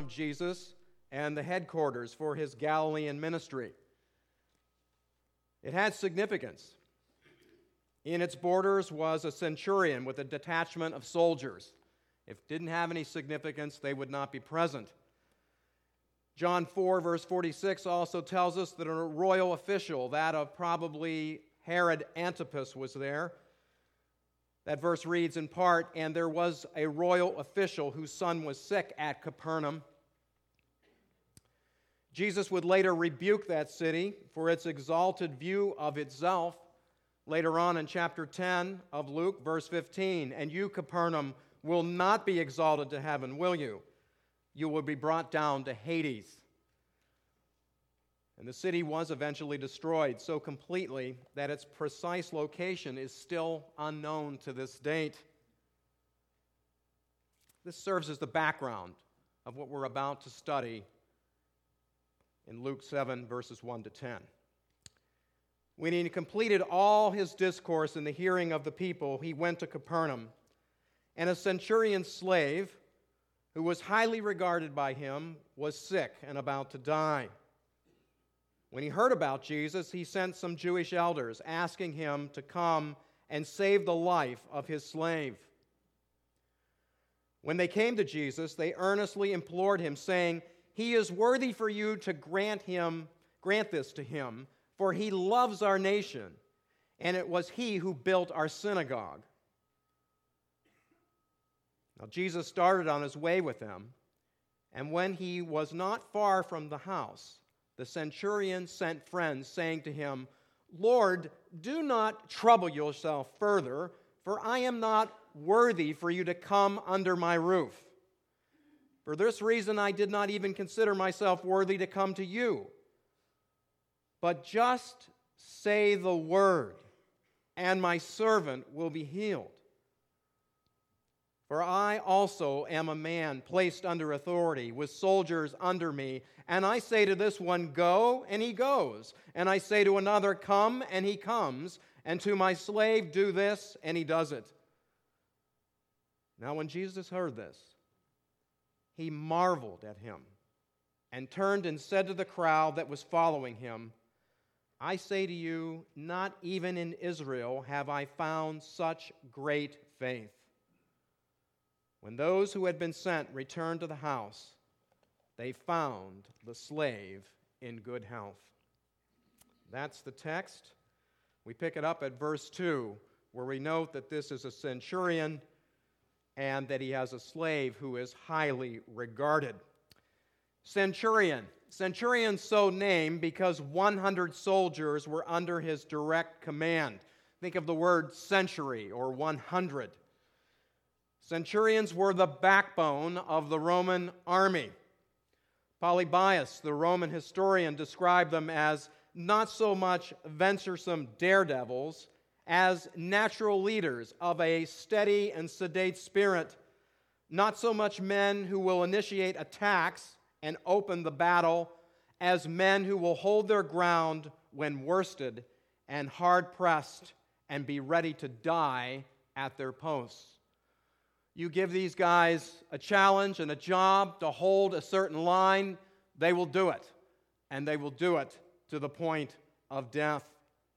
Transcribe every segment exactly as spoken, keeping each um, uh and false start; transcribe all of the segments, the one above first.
of Jesus and the headquarters for his Galilean ministry. It had significance. In its borders was a centurion with a detachment of soldiers. If it didn't have any significance, they would not be present. John four, verse forty-six also tells us that a royal official, that of probably Herod Antipas, was there. That verse reads in part, "And there was a royal official whose son was sick at Capernaum." Jesus would later rebuke that city for its exalted view of itself. Later on in chapter ten of Luke, verse fifteen, "And you, Capernaum, will not be exalted to heaven, will you? You will be brought down to Hades." And the city was eventually destroyed so completely that its precise location is still unknown to this date. This serves as the background of what we're about to study in Luke seven, verses one to ten. When he completed all his discourse in the hearing of the people, he went to Capernaum, and a centurion's slave, who was highly regarded by him, was sick and about to die. When he heard about Jesus, he sent some Jewish elders, asking him to come and save the life of his slave. When they came to Jesus, they earnestly implored him, saying, "He is worthy for you to grant him, grant this to him, for he loves our nation, and it was he who built our synagogue." Now Jesus started on his way with them, and when he was not far from the house, the centurion sent friends, saying to him, "Lord, do not trouble yourself further, for I am not worthy for you to come under my roof. For this reason I did not even consider myself worthy to come to you. But just say the word, and my servant will be healed. For I also am a man placed under authority, with soldiers under me. And I say to this one, 'Go,' and he goes. And I say to another, 'Come,' and he comes. And to my slave, 'Do this,' and he does it." Now when Jesus heard this, he marveled at him, and turned and said to the crowd that was following him, "I say to you, not even in Israel have I found such great faith." When those who had been sent returned to the house, they found the slave in good health. That's the text. We pick it up at verse two, where we note that this is a centurion and that he has a slave who is highly regarded. Centurion. Centurion so named because one hundred soldiers were under his direct command. Think of the word century or one hundred. Centurions were the backbone of the Roman army. Polybius, the Roman historian, described them as not so much venturesome daredevils as natural leaders of a steady and sedate spirit, not so much men who will initiate attacks and open the battle as men who will hold their ground when worsted and hard-pressed and be ready to die at their posts. You give these guys a challenge and a job to hold a certain line, they will do it, and they will do it to the point of death.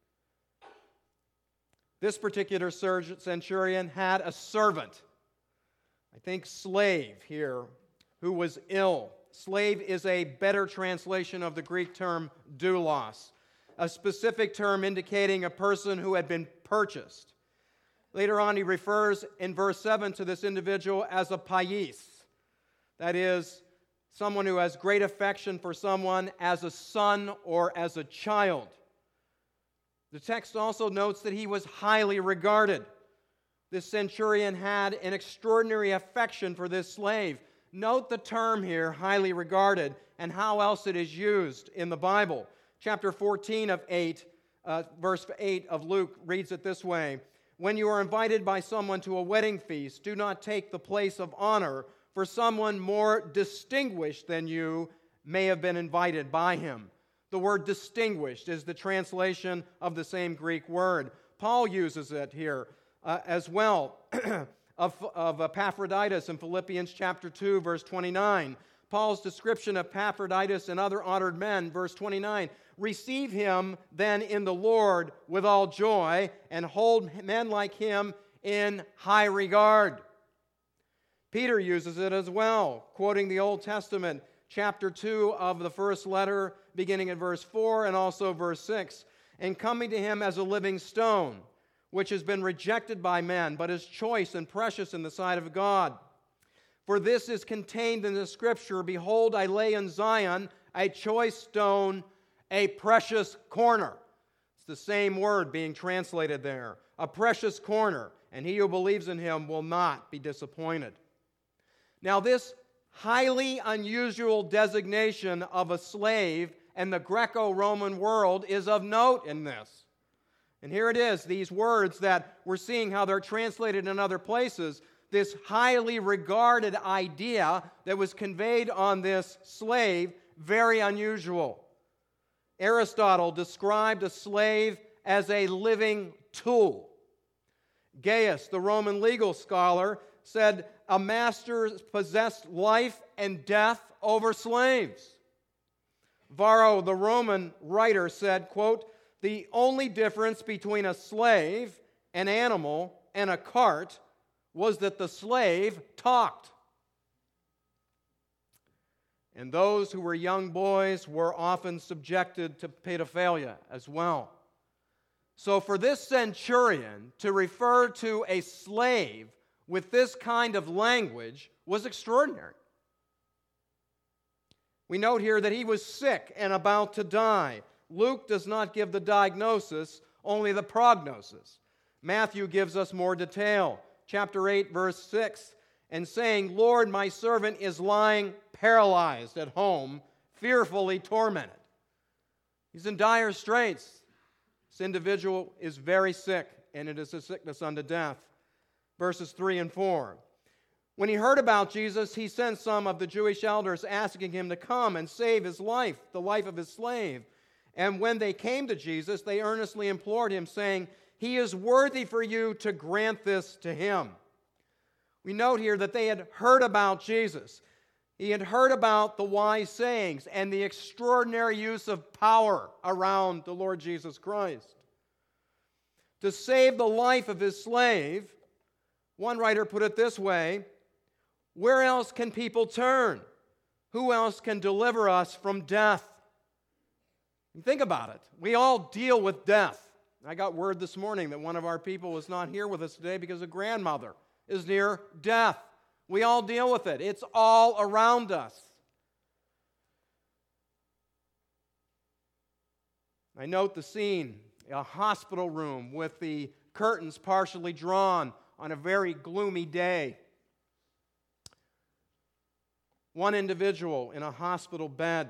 This particular centurion had a servant, I think slave here, who was ill. Slave is a better translation of the Greek term doulos, a specific term indicating a person who had been purchased. Later on, he refers in verse seven to this individual as a pais, that is, someone who has great affection for someone as a son or as a child. The text also notes that he was highly regarded. This centurion had an extraordinary affection for this slave. Note the term here, highly regarded, and how else it is used in the Bible. Chapter fourteen of eight, uh, verse eight of Luke reads it this way: "When you are invited by someone to a wedding feast, do not take the place of honor, for someone more distinguished than you may have been invited by him." The word distinguished is the translation of the same Greek word. Paul uses it here uh, as well of, of Epaphroditus in Philippians chapter two, verse twenty-nine. Paul's description of Epaphroditus and other honored men, verse twenty-nine, receive him then in the Lord with all joy, and hold men like him in high regard. Peter uses it as well, quoting the Old Testament, chapter two of the first letter, beginning at verse four and also verse six, and coming to him as a living stone, which has been rejected by men, but is choice and precious in the sight of God. For this is contained in the Scripture, behold, I lay in Zion a choice stone, a precious corner. It's the same word being translated there, a precious corner, and he who believes in him will not be disappointed. Now, this highly unusual designation of a slave in the Greco-Roman world is of note in this. And here it is, these words that we're seeing how they're translated in other places, this highly regarded idea that was conveyed on this slave, very unusual. Aristotle described a slave as a living tool. Gaius, the Roman legal scholar, said a master possessed life and death over slaves. Varro, the Roman writer, said, quote, the only difference between a slave, an animal, and a cart was that the slave talked. And those who were young boys were often subjected to pedophilia as well. So for this centurion to refer to a slave with this kind of language was extraordinary. We note here that he was sick and about to die. Luke does not give the diagnosis, only the prognosis. Matthew gives us more detail. Chapter eight, verse six, and saying, Lord, my servant is lying paralyzed at home, fearfully tormented. He's in dire straits. This individual is very sick, and it is a sickness unto death. Verses three and four. When he heard about Jesus, he sent some of the Jewish elders asking him to come and save his life, the life of his slave. And when they came to Jesus, they earnestly implored him, saying, he is worthy for you to grant this to him. We note here that they had heard about Jesus. He had heard about the wise sayings and the extraordinary use of power around the Lord Jesus Christ. To save the life of his slave, one writer put it this way, where else can people turn? Who else can deliver us from death? Think about it. We all deal with death. I got word this morning that one of our people was not here with us today because a grandmother is near death. We all deal with it. It's all around us. I note the scene, a hospital room with the curtains partially drawn on a very gloomy day. One individual in a hospital bed.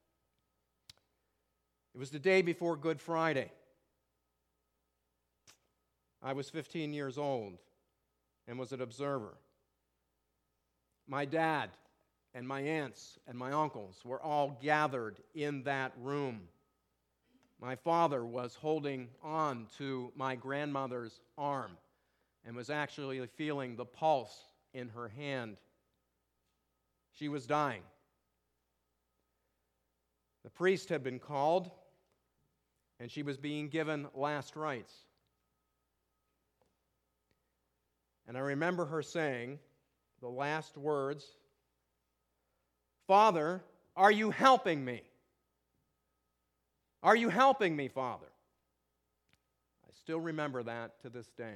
It was the day before Good Friday. I was fifteen years old and was an observer. My dad and my aunts and my uncles were all gathered in that room. My father was holding on to my grandmother's arm and was actually feeling the pulse in her hand. She was dying. The priest had been called, and she was being given last rites. And I remember her saying the last words, Father, are you helping me? Are you helping me, Father? I still remember that to this day.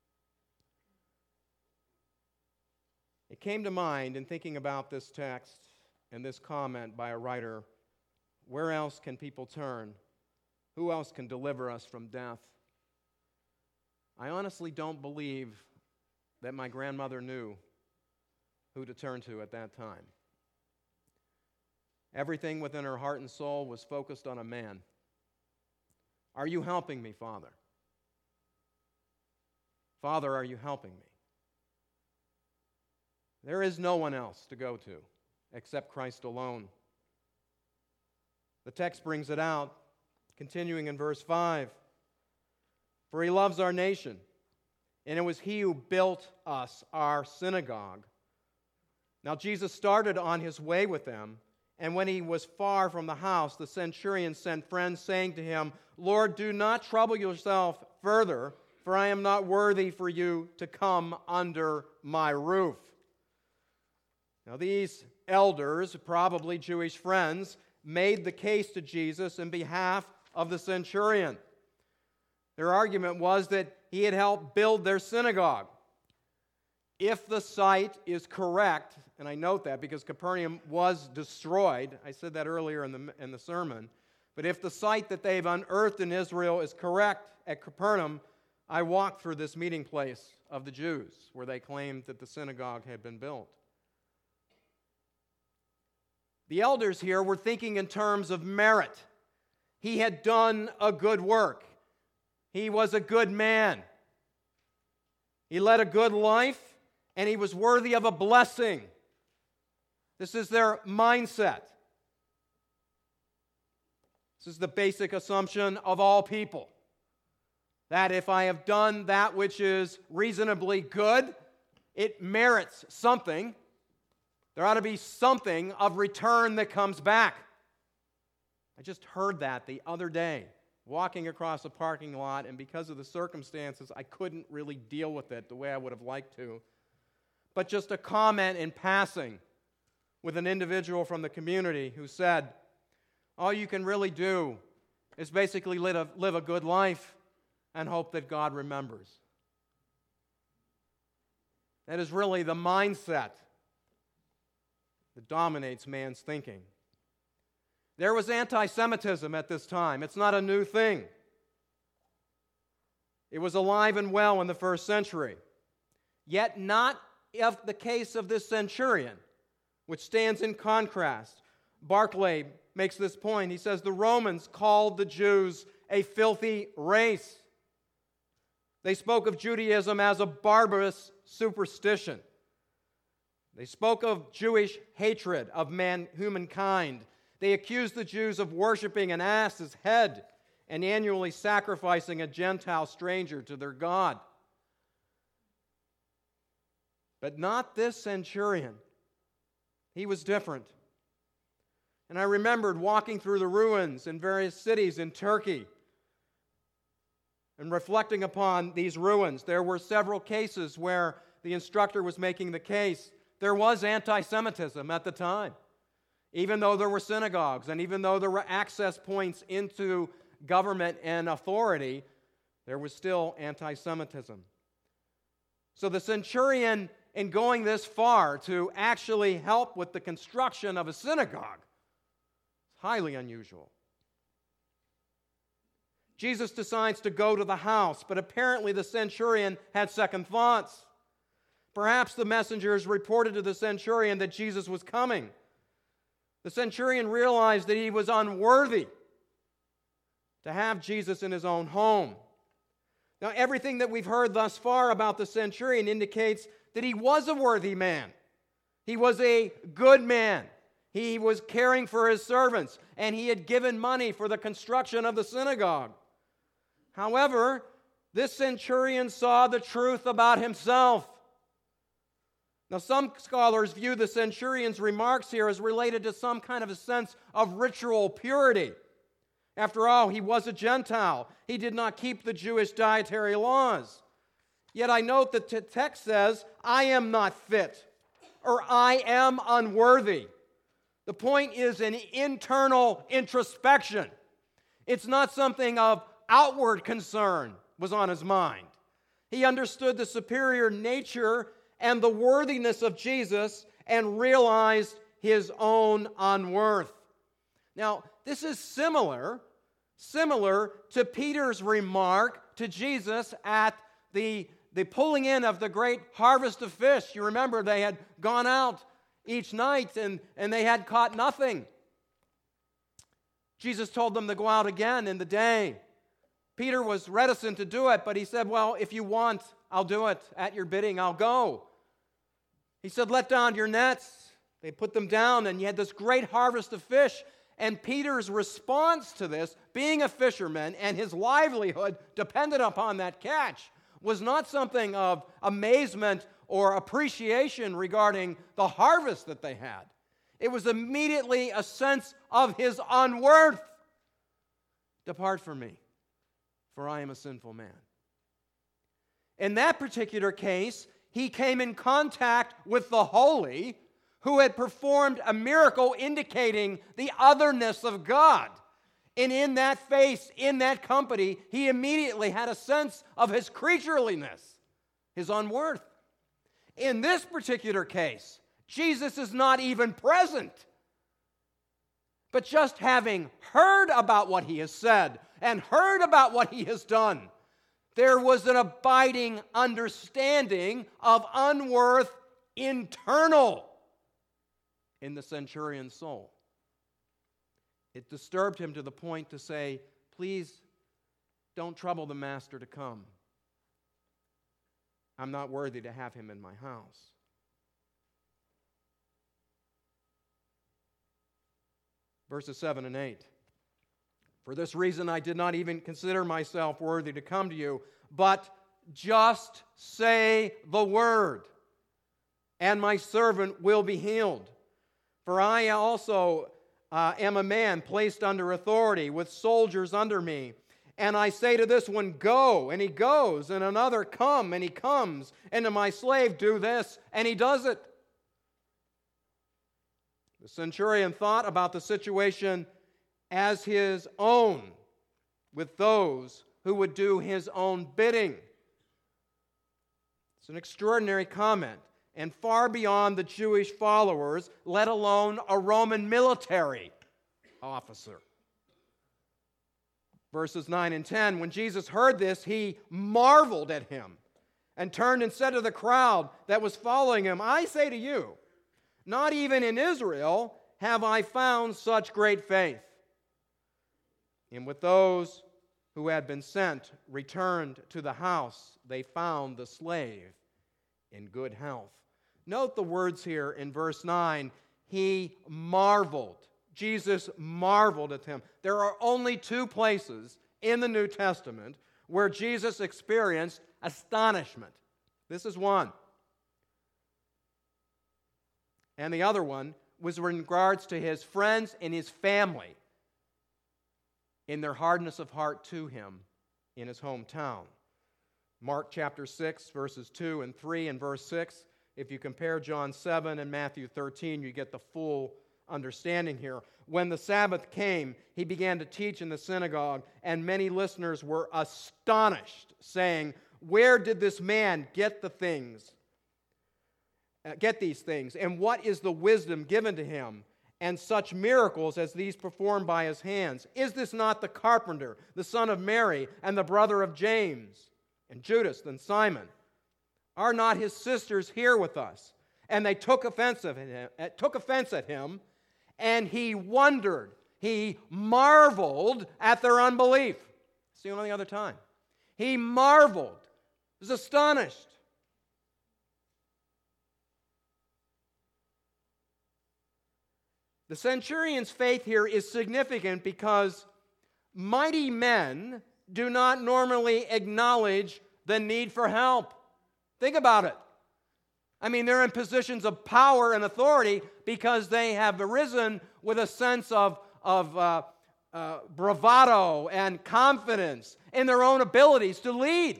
It came to mind in thinking about this text and this comment by a writer, where else can people turn? Who else can deliver us from death? I honestly don't believe that my grandmother knew who to turn to at that time. Everything within her heart and soul was focused on a man. Are you helping me, Father? Father, are you helping me? There is no one else to go to except Christ alone. The text brings it out, continuing in verse five. For he loves our nation, and it was he who built us our synagogue. Now Jesus started on his way with them, and when he was far from the house, the centurion sent friends, saying to him, Lord, do not trouble yourself further, for I am not worthy for you to come under my roof. Now these elders, probably Jewish friends, made the case to Jesus in behalf of the centurion. Their argument was that he had helped build their synagogue. If the site is correct, and I note that because Capernaum was destroyed, I said that earlier in the, in the sermon, but if the site that they've unearthed in Israel is correct at Capernaum, I walked through this meeting place of the Jews where they claimed that the synagogue had been built. The elders here were thinking in terms of merit. He had done a good work. He was a good man. He led a good life, and he was worthy of a blessing. This is their mindset. This is the basic assumption of all people. That if I have done that which is reasonably good, it merits something. There ought to be something of return that comes back. I just heard that the other day, walking across a parking lot, and because of the circumstances, I couldn't really deal with it the way I would have liked to. But just a comment in passing with an individual from the community who said, all you can really do is basically live a, live a good life and hope that God remembers. That is really the mindset that dominates man's thinking. There was anti-Semitism at this time. It's not a new thing. It was alive and well in the first century. Yet not of the case of this centurion, which stands in contrast. Barclay makes this point. He says, the Romans called the Jews a filthy race. They spoke of Judaism as a barbarous superstition. They spoke of Jewish hatred of man, humankind. They accused the Jews of worshiping an ass's head and annually sacrificing a Gentile stranger to their God. But not this centurion. He was different. And I remembered walking through the ruins in various cities in Turkey and reflecting upon these ruins. There were several cases where the instructor was making the case there was anti-Semitism at the time. Even though there were synagogues and even though there were access points into government and authority, there was still anti-Semitism. So the centurion, in going this far to actually help with the construction of a synagogue, is highly unusual. Jesus decides to go to the house, but apparently the centurion had second thoughts. Perhaps the messengers reported to the centurion that Jesus was coming. The centurion realized that he was unworthy to have Jesus in his own home. Now, everything that we've heard thus far about the centurion indicates that he was a worthy man. He was a good man. He was caring for his servants, and he had given money for the construction of the synagogue. However, this centurion saw the truth about himself. Now, some scholars view the centurion's remarks here as related to some kind of a sense of ritual purity. After all, he was a Gentile. He did not keep the Jewish dietary laws. Yet I note that the text says, I am not fit, or I am unworthy. The point is an internal introspection. It's not something of outward concern was on his mind. He understood the superior nature and the worthiness of Jesus and realized his own unworth. Now, this is similar, similar to Peter's remark to Jesus at the, the pulling in of the great harvest of fish. You remember they had gone out each night and, and they had caught nothing. Jesus told them to go out again in the day. Peter was reticent to do it, but he said, well, if you want, I'll do it. At your bidding, I'll go. He said, let down your nets. They put them down, and you had this great harvest of fish. And Peter's response to this, being a fisherman and his livelihood depended upon that catch, was not something of amazement or appreciation regarding the harvest that they had. It was immediately a sense of his unworth. Depart from me, for I am a sinful man. In that particular case, he came in contact with the holy, who had performed a miracle indicating the otherness of God. And in that face, in that company, he immediately had a sense of his creatureliness, his unworth. In this particular case, Jesus is not even present. But just having heard about what he has said and heard about what he has done, there was an abiding understanding of unworth internal in the centurion's soul. It disturbed him to the point to say, please don't trouble the master to come. I'm not worthy to have him in my house. Verses seven and eight. For this reason I did not even consider myself worthy to come to you, but just say the word, and my servant will be healed. For I also uh, am a man placed under authority, with soldiers under me. And I say to this one, go, and he goes, and another, come, and he comes, and to my slave, do this, and he does it. The centurion thought about the situation as his own, with those who would do his own bidding. It's an extraordinary comment, and far beyond the Jewish followers, let alone a Roman military officer. Verses nine and ten, when Jesus heard this, he marveled at him and turned and said to the crowd that was following him, I say to you, not even in Israel have I found such great faith. And with those who had been sent returned to the house, they found the slave in good health. Note the words here in verse nine, he marveled. Jesus marveled at him. There are only two places in the New Testament where Jesus experienced astonishment. This is one. And the other one was in regards to his friends and his family in their hardness of heart to him in his hometown. Mark chapter six, verses two and three and verse six. If you compare John seven and Matthew thirteen, you get the full understanding here. When the Sabbath came, he began to teach in the synagogue, and many listeners were astonished, saying, where did this man get the things? Uh, get these things, and what is the wisdom given to him, and such miracles as these performed by his hands? Is this not the carpenter, the son of Mary, and the brother of James, and Judas, and Simon? Are not his sisters here with us? And they took offense at him, took offense at him, and he wondered, he marveled at their unbelief. It's the only other time. He marveled, was astonished. The centurion's faith here is significant because mighty men do not normally acknowledge the need for help. Think about it. I mean, they're in positions of power and authority because they have arisen with a sense of, of uh, uh, bravado and confidence in their own abilities to lead.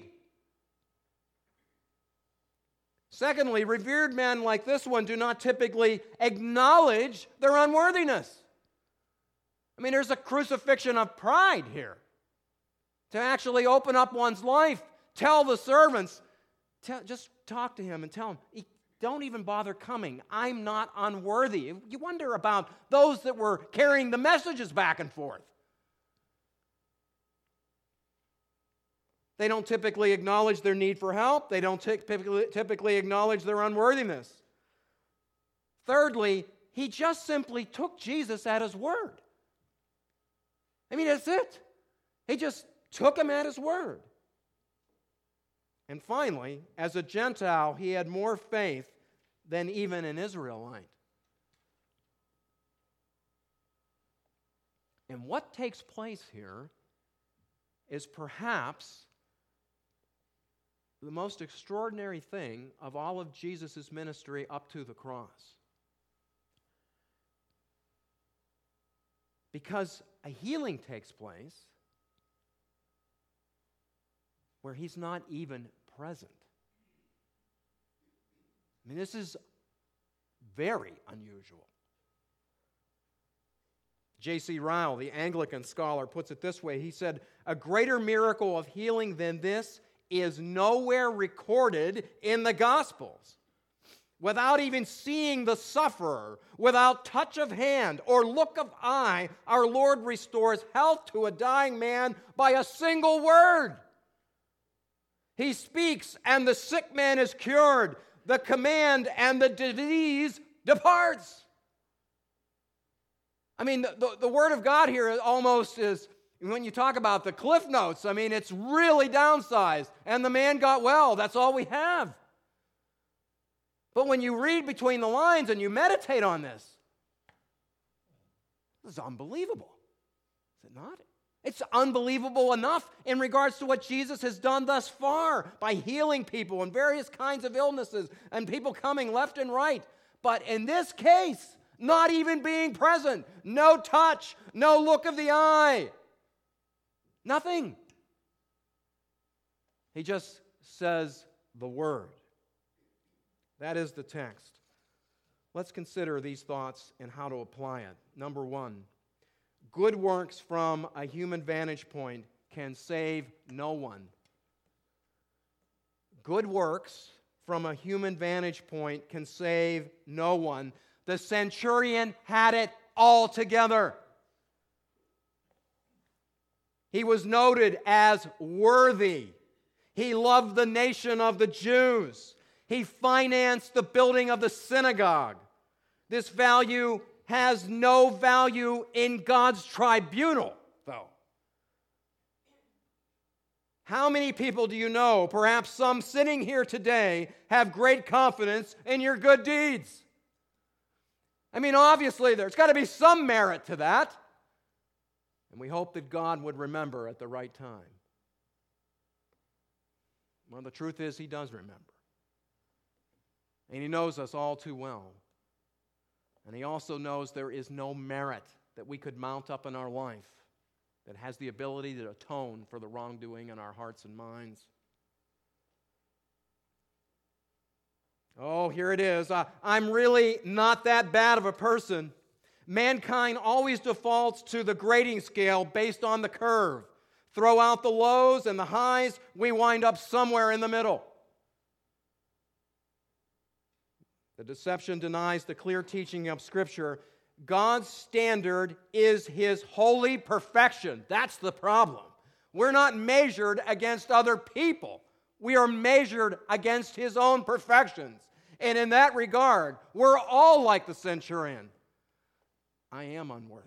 Secondly, revered men like this one do not typically acknowledge their unworthiness. I mean, there's a crucifixion of pride here. To actually open up one's life, tell the servants, tell, just talk to him and tell him, don't even bother coming. I'm not unworthy. You wonder about those that were carrying the messages back and forth. They don't typically acknowledge their need for help. They don't typically, typically acknowledge their unworthiness. Thirdly, he just simply took Jesus at his word. I mean, that's it. He just took him at his word. And finally, as a Gentile, he had more faith than even an Israelite. And what takes place here is perhaps the most extraordinary thing of all of Jesus' ministry up to the cross. Because a healing takes place where he's not even present. I mean, this is very unusual. J C Ryle, the Anglican scholar, puts it this way. He said, "A greater miracle of healing than this is nowhere recorded in the Gospels. Without even seeing the sufferer, without touch of hand or look of eye, our Lord restores health to a dying man by a single word. He speaks and the sick man is cured. The command and the disease departs." I mean, the, the, the Word of God here almost is, when you talk about the cliff notes, I mean, it's really downsized. And the man got well. That's all we have. But when you read between the lines and you meditate on this, this is unbelievable. Is it not? It's unbelievable enough in regards to what Jesus has done thus far by healing people and various kinds of illnesses and people coming left and right. But in this case, not even being present, no touch, no look of the eye, nothing. He just says the word. That is the text. Let's consider these thoughts and how to apply it. Number one, good works from a human vantage point can save no one. Good works from a human vantage point can save no one. The centurion had it all together. He was noted as worthy. He loved the nation of the Jews. He financed the building of the synagogue. This value has no value in God's tribunal, though. How many people do you know, perhaps some sitting here today, have great confidence in your good deeds? I mean, obviously, there's got to be some merit to that. And we hope that God would remember at the right time. Well, the truth is, He does remember. And He knows us all too well. And He also knows there is no merit that we could mount up in our life that has the ability to atone for the wrongdoing in our hearts and minds. Oh, here it is. Uh, I'm really not that bad of a person. Mankind always defaults to the grading scale based on the curve. Throw out the lows and the highs, we wind up somewhere in the middle. The deception denies the clear teaching of Scripture. God's standard is His holy perfection. That's the problem. We're not measured against other people. We are measured against His own perfections. And in that regard, we're all like the centurion. I am unworthy.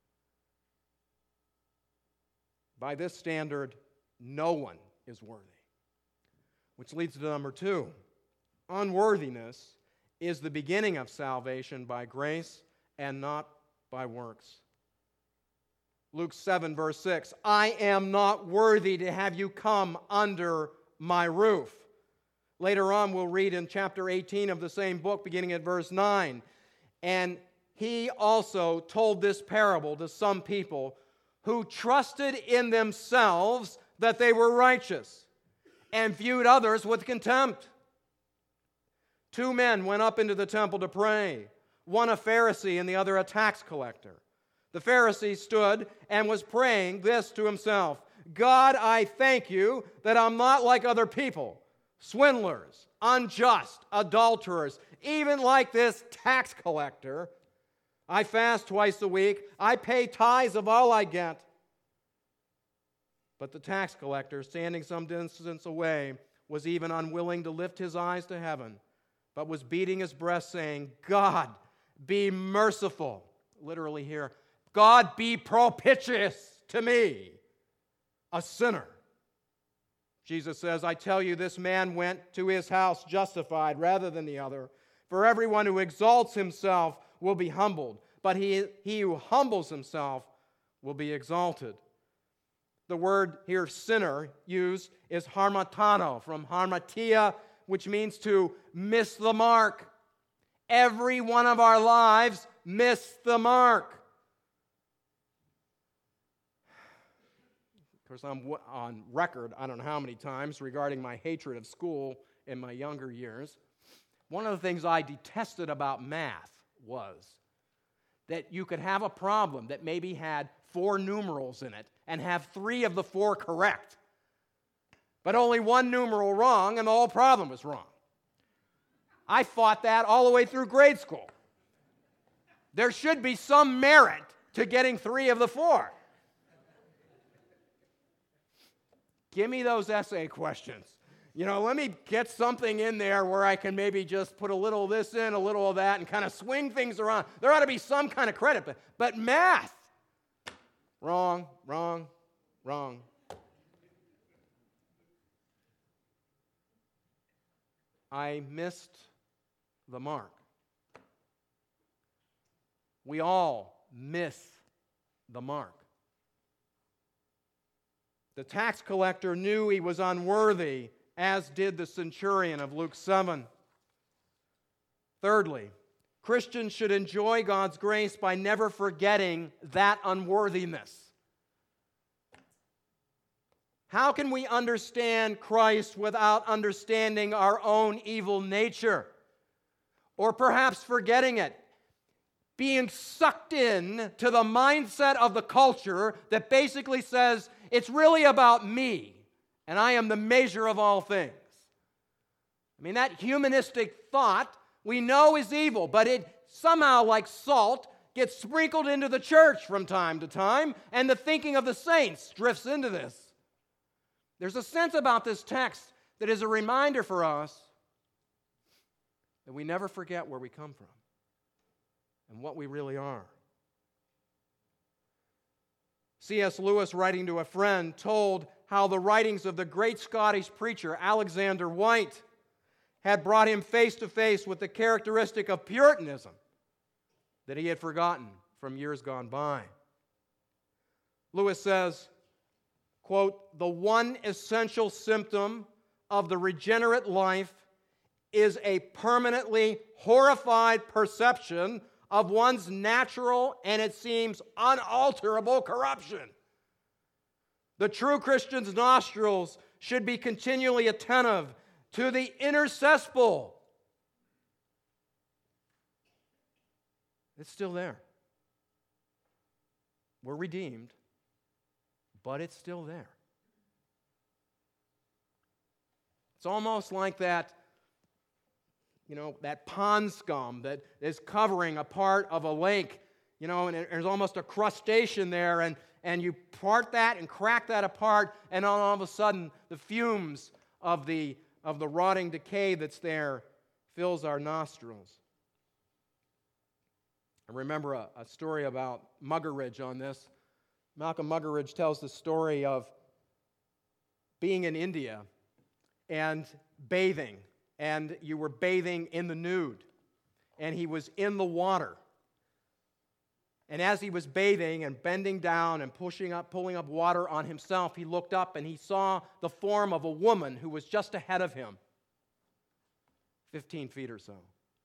By this standard, no one is worthy. Which leads to number two. Unworthiness is the beginning of salvation by grace and not by works. Luke seven, verse six, I am not worthy to have you come under my roof. Later on, we'll read in chapter eighteen of the same book, beginning at verse nine. And he also told this parable to some people who trusted in themselves that they were righteous and viewed others with contempt. Two men went up into the temple to pray, one a Pharisee and the other a tax collector. The Pharisee stood and was praying this to himself, God, I thank you that I'm not like other people, swindlers, unjust, adulterers, even like this tax collector. I fast twice a week. I pay tithes of all I get. But the tax collector, standing some distance away, was even unwilling to lift his eyes to heaven, but was beating his breast, saying, God, be merciful. Literally here, God, be propitious to me, a sinner. Jesus says, I tell you, this man went to his house justified rather than the other. For everyone who exalts himself will be humbled, but he, he who humbles himself will be exalted. the word here, sinner, used is harmatano, from harmatia, which means to miss the mark. Every one of our lives miss the mark. Of course, I'm on record, I don't know how many times, regarding my hatred of school in my younger years. One of the things I detested about math was that you could have a problem that maybe had four numerals in it and have three of the four correct, but only one numeral wrong, and the whole problem was wrong. I fought that all the way through grade school. There should be some merit to getting three of the four. Give me those essay questions. You know, let me get something in there where I can maybe just put a little of this in, a little of that, and kind of swing things around. There ought to be some kind of credit, but, but math, wrong, wrong, wrong. I missed the mark. We all miss the mark. The tax collector knew he was unworthy, as did the centurion of Luke seven. Thirdly, Christians should enjoy God's grace by never forgetting that unworthiness. How can we understand Christ without understanding our own evil nature? Or perhaps forgetting it? Being sucked in to the mindset of the culture that basically says, it's really about me, and I am the measure of all things. I mean, that humanistic thought we know is evil, but it somehow, like salt, gets sprinkled into the church from time to time, and the thinking of the saints drifts into this. There's a sense about this text that is a reminder for us that we never forget where we come from and what we really are. C S Lewis, writing to a friend, told how the writings of the great Scottish preacher Alexander White had brought him face to face with the characteristic of Puritanism that he had forgotten from years gone by. Lewis says, quote, "The one essential symptom of the regenerate life is a permanently horrified perception of one's natural and, it seems, unalterable corruption. The true Christian's nostrils should be continually attentive to the inner cesspool." It's still there. We're redeemed, but it's still there. It's almost like that, you know, that pond scum that is covering a part of a lake, you know, and there's almost a crustacean there, and, and you part that and crack that apart, and all of a sudden the fumes of the, of the rotting decay that's there fills our nostrils. I remember a, a story about Muggeridge on this. Malcolm Muggeridge tells the story of being in India and bathing, and you were bathing in the nude, and he was in the water. And as he was bathing and bending down and pushing up, pulling up water on himself, he looked up and he saw the form of a woman who was just ahead of him, fifteen feet or so.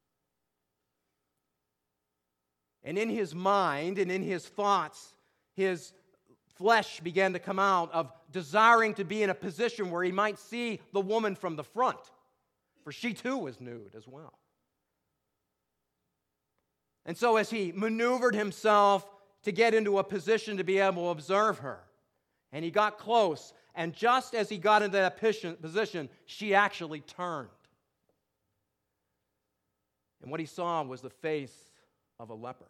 And in his mind and in his thoughts, his flesh began to come out of desiring to be in a position where he might see the woman from the front, for she too was nude as well. And so as he maneuvered himself to get into a position to be able to observe her, and he got close, and just as he got into that position, she actually turned. And what he saw was the face of a leper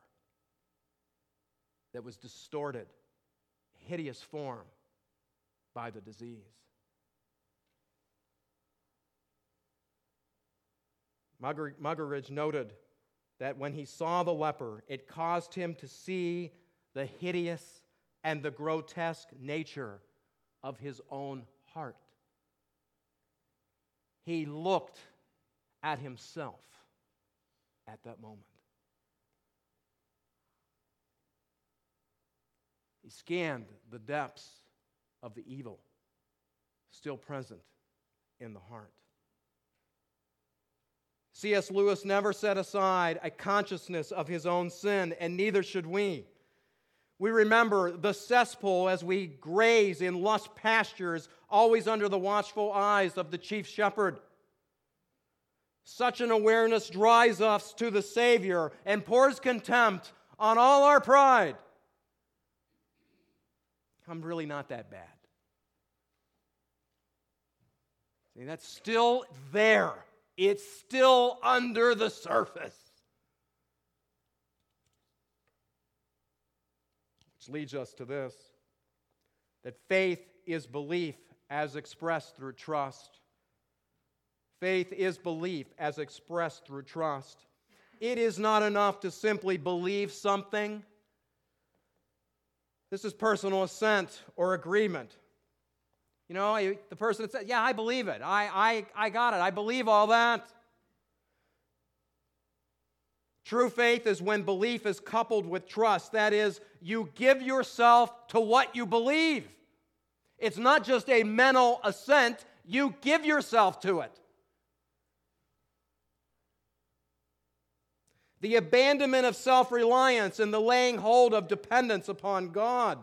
that was distorted, hideous form by the disease. Muggeridge noted that when he saw the leper, it caused him to see the hideous and the grotesque nature of his own heart. He looked at himself at that moment. He scanned the depths of the evil still present in the heart. C S Lewis never set aside a consciousness of his own sin, and neither should we. We remember the cesspool as we graze in lush pastures, always under the watchful eyes of the chief shepherd. Such an awareness drives us to the Savior and pours contempt on all our pride. I'm really not that bad. See, that's still there. It's still under the surface. Which leads us to this, that faith is belief as expressed through trust. Faith is belief as expressed through trust. It is not enough to simply believe something. This is personal assent or agreement. You know, the person that said, yeah, I believe it. I, I, I got it. I believe all that. True faith is when belief is coupled with trust. That is, you give yourself to what you believe. It's not just a mental assent. You give yourself to it. The abandonment of self-reliance and the laying hold of dependence upon God.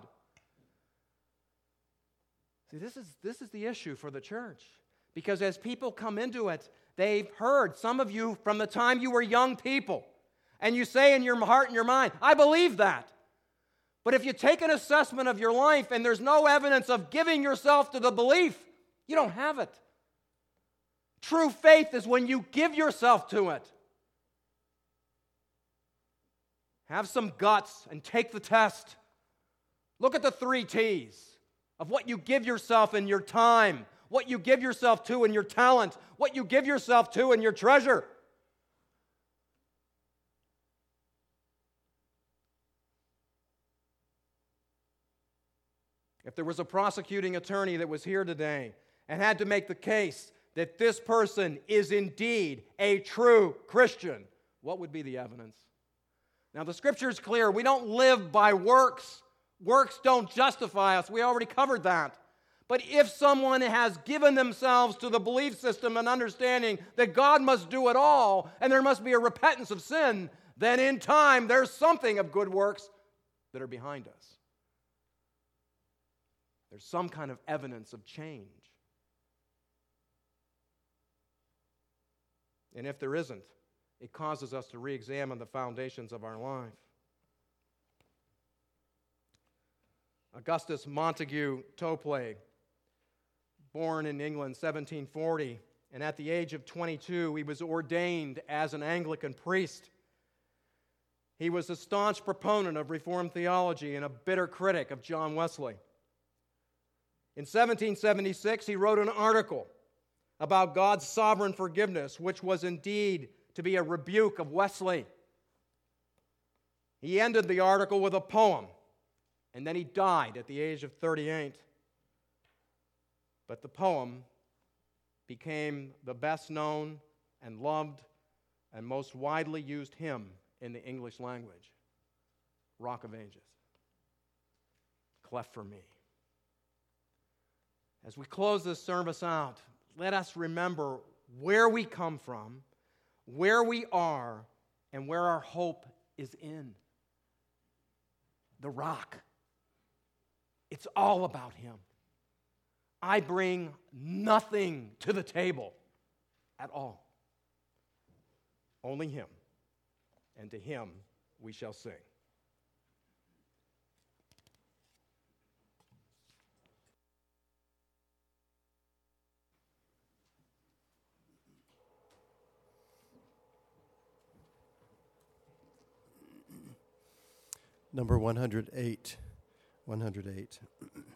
See, this is, this is the issue for the church. Because as people come into it, they've heard, some of you from the time you were young people, and you say in your heart and your mind, I believe that. But if you take an assessment of your life and there's no evidence of giving yourself to the belief, you don't have it. True faith is when you give yourself to it. Have some guts and take the test. Look at the three T's of what you give yourself in your time, what you give yourself to in your talent, what you give yourself to in your treasure. If there was a prosecuting attorney that was here today and had to make the case that this person is indeed a true Christian, what would be the evidence? Now, the Scripture is clear. We don't live by works. Works don't justify us. We already covered that. But if someone has given themselves to the belief system and understanding that God must do it all and there must be a repentance of sin, then in time there's something of good works that are behind us. There's some kind of evidence of change. And if there isn't, it causes us to re-examine the foundations of our life. Augustus Montague Topley, born in England seventeen forty, and at the age of twenty-two, he was ordained as an Anglican priest. He was a staunch proponent of Reformed theology and a bitter critic of John Wesley. In seventeen seventy-six, he wrote an article about God's sovereign forgiveness, which was indeed to be a rebuke of Wesley. He ended the article with a poem, and then he died at the age of thirty-eight. But the poem became the best known and loved and most widely used hymn in the English language, Rock of Ages, Cleft for Me. As we close this service out, let us remember where we come from, where we are, and where our hope is in. The rock. It's all about Him. I bring nothing to the table at all. Only Him. And to Him we shall sing. Number one hundred eight. one hundred eight.